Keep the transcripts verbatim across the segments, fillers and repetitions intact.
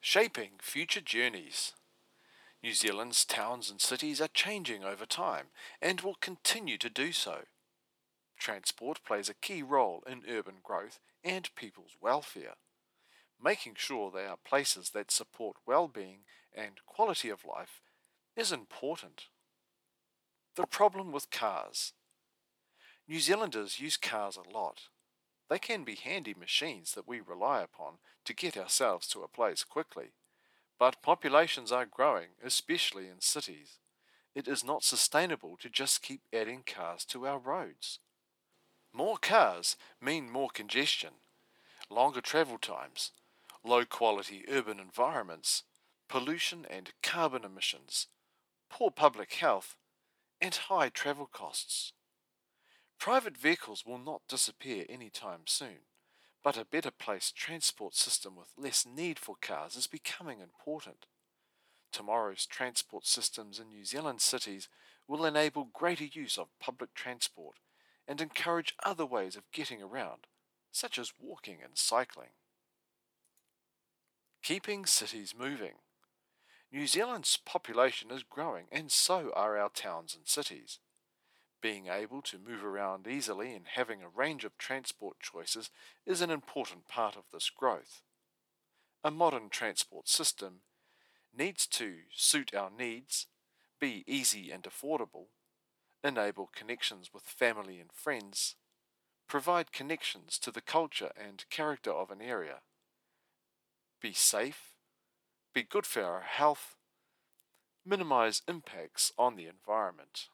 Shaping future journeys. New Zealand's towns and cities are changing over time and will continue to do so. Transport plays a key role in urban growth and people's welfare. Making sure they are places that support well-being and quality of life is important. The problem with cars. New Zealanders use cars a lot. They can be handy machines that we rely upon to get ourselves to a place quickly. But populations are growing, especially in cities. It is not sustainable to just keep adding cars to our roads. More cars mean more congestion, longer travel times, low-quality urban environments, pollution and carbon emissions, poor public health, and high travel costs. Private vehicles will not disappear anytime soon, but a better placed transport system with less need for cars is becoming important. Tomorrow's transport systems in New Zealand cities will enable greater use of public transport and encourage other ways of getting around, such as walking and cycling. Keeping cities moving. New Zealand's population is growing, and so are our towns and cities. Being able to move around easily and having a range of transport choices is an important part of this growth. A modern transport system needs to suit our needs, be easy and affordable, enable connections with family and friends, provide connections to the culture and character of an area, be safe, be good for our health, minimize impacts on the environment.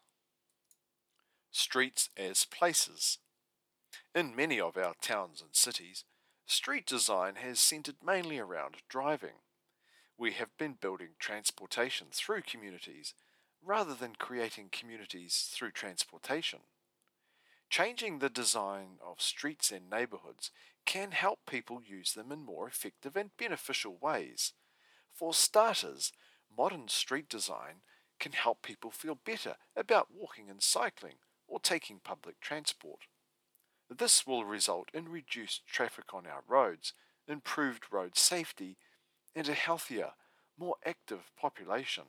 Streets as places. In many of our towns and cities, street design has centered mainly around driving. We have been building transportation through communities rather than creating communities through transportation. Changing the design of streets and neighbourhoods can help people use them in more effective and beneficial ways. For starters, modern street design can help people feel better about walking and cycling or taking public transport. This will result in reduced traffic on our roads, improved road safety, and a healthier, more active population.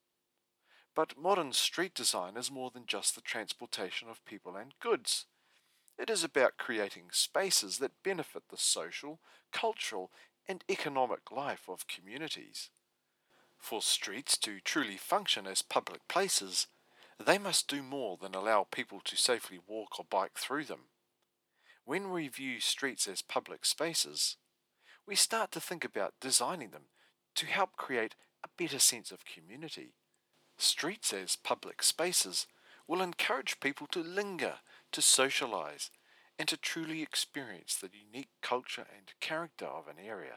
But modern street design is more than just the transportation of people and goods. It is about creating spaces that benefit the social, cultural, and economic life of communities. For streets to truly function as public places, they must do more than allow people to safely walk or bike through them. When we view streets as public spaces, we start to think about designing them to help create a better sense of community. Streets as public spaces will encourage people to linger, to socialize, and to truly experience the unique culture and character of an area.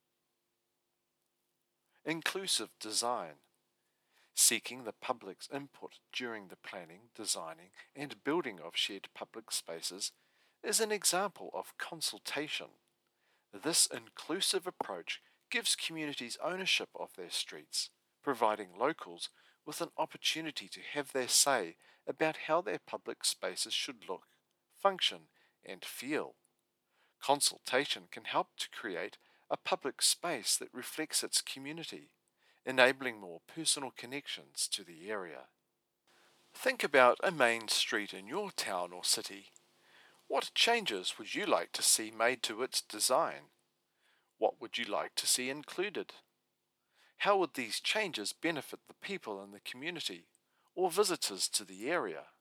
Inclusive design. Seeking the public's input during the planning, designing, and building of shared public spaces is an example of consultation. This inclusive approach gives communities ownership of their streets, providing locals with an opportunity to have their say about how their public spaces should look, function, and feel. Consultation can help to create a public space that reflects its community, enabling more personal connections to the area. Think about a main street in your town or city. What changes would you like to see made to its design? What would you like to see included? How would these changes benefit the people in the community or visitors to the area?